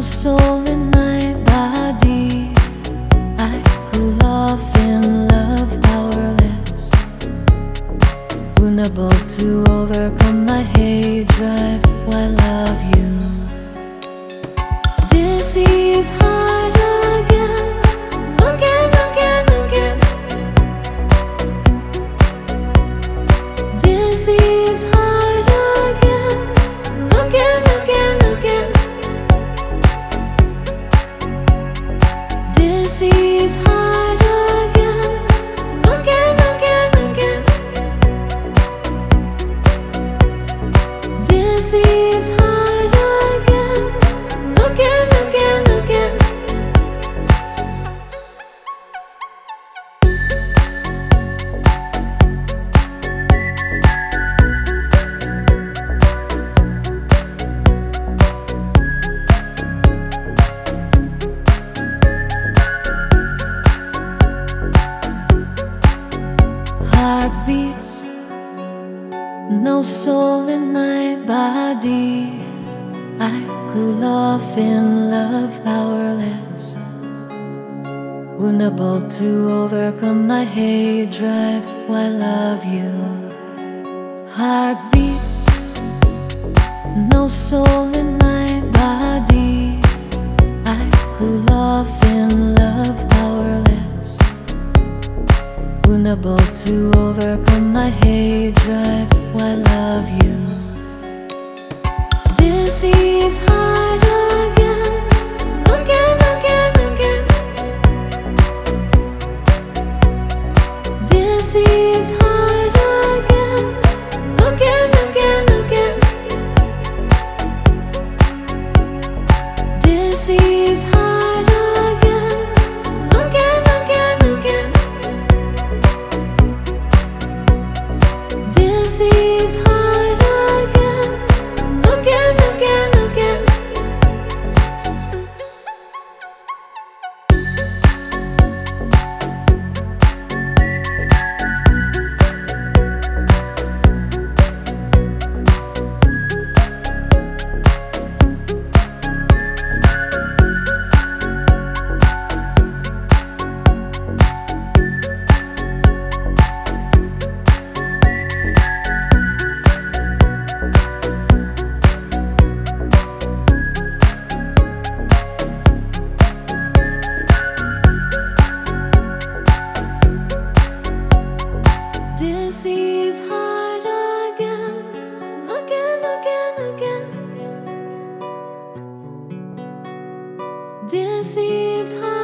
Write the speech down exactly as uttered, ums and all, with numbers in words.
soul in my body. I cool off in love, powerless, vulnerable to overcome my hate drive. Why love you? Deceived heart again, again, again, again. Deceived heart again, again, again, again. Deceived heart again, again, again, again. Deceived heart again, again, again, again. Heartbeats, no soul in my body. I cool off in love, powerless, vulnerable to overcome my hate drive. Why love you? Heartbeats, no soul in my body. I cool off in love, powerless, vulnerable to overcome my hate drive. Why love you? Deceived heart again, again, again, again. Deceived heart again, again, again, again. Deceived heart again, again, again, again. Deceived heart again, again, again, again. Deceived heart again, again, again, again. Deceived heart.